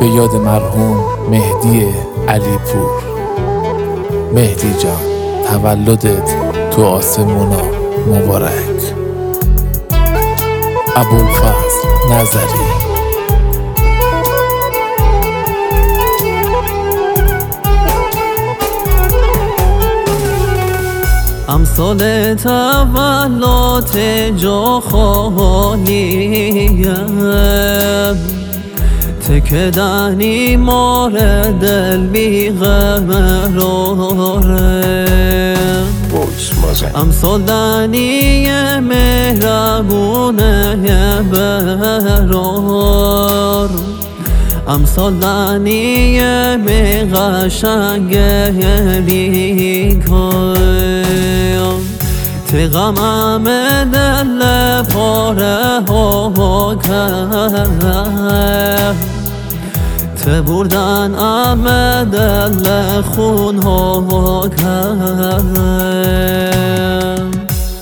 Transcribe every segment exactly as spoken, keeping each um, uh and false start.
به یاد مرحوم مهدی علیپور. مهدی جان، تولدت تو آسمونا مبارک. ابوالفضل نظری. امسال تولات جا خالیه، تکدنی مار دل بیقراره. امسال دنی مهربونه برار، امسال دنی مقشنگه لیکایم، تغمم دل پاره ها کرد، تبردن ام دل خون ها کرد.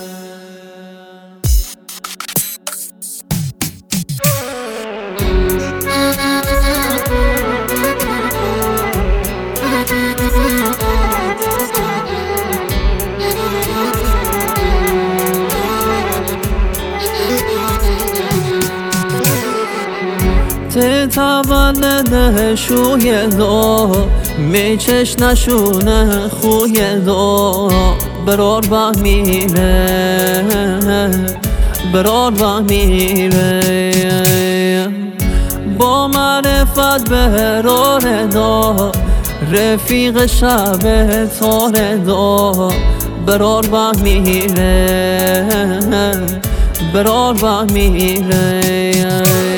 تولد شوی دا میچش نشونه خوی دا، برار با میره برار با میره، با معرفت برار دا، رفیق شب تار دا، برار با میره برار با میره.